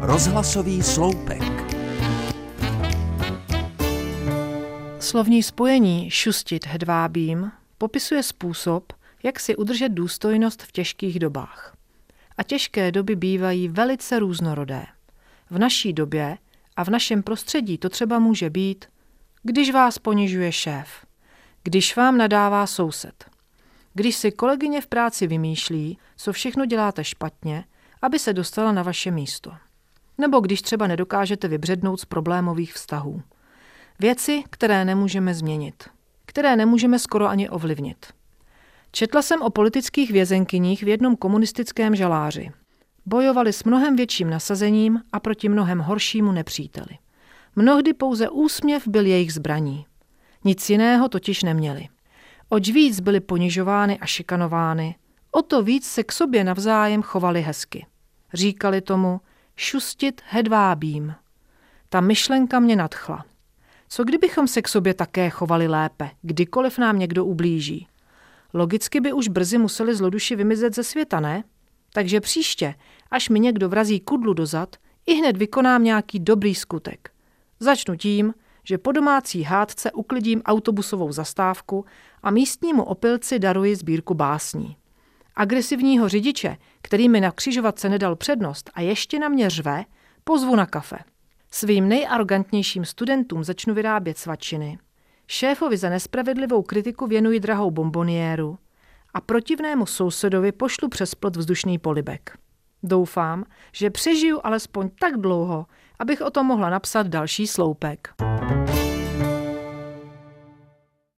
Rozhlasový sloupek. Slovní spojení šustit hedvábím popisuje způsob, jak si udržet důstojnost v těžkých dobách. A těžké doby bývají velice různorodé. V naší době a v našem prostředí to třeba může být, když vás ponižuje šéf, když vám nadává soused, když si kolegyně v práci vymýšlí, co všechno děláte špatně, aby se dostala na vaše místo. Nebo když třeba nedokážete vybřednout z problémových vztahů. Věci, které nemůžeme změnit, které nemůžeme skoro ani ovlivnit. Četla jsem o politických vězenkyních v jednom komunistickém žaláři. Bojovali s mnohem větším nasazením a proti mnohem horšímu nepříteli. Mnohdy pouze úsměv byl jejich zbraní. Nic jiného totiž neměli. Oč víc byly ponižovány a šikanovány, o to víc se k sobě navzájem chovali hezky. Říkali tomu šustit hedvábím. Ta myšlenka mě nadchla. Co kdybychom se k sobě také chovali lépe, kdykoliv nám někdo ublíží? Logicky by už brzy museli zloduši vymizet ze světa, ne? Takže příště, až mi někdo vrazí kudlu do zad, ihned vykonám nějaký dobrý skutek. Začnu tím, že po domácí hádce uklidím autobusovou zastávku a místnímu opilci daruji sbírku básní. Agresivního řidiče, který mi na křižovatce nedal přednost a ještě na mě řve, pozvu na kafe. Svým nejarogantnějším studentům začnu vyrábět svačiny. Šéfovi za nespravedlivou kritiku věnuji drahou bomboniéru a protivnému sousedovi pošlu přes plot vzdušný polibek. Doufám, že přežiju alespoň tak dlouho, abych o tom mohla napsat další sloupek.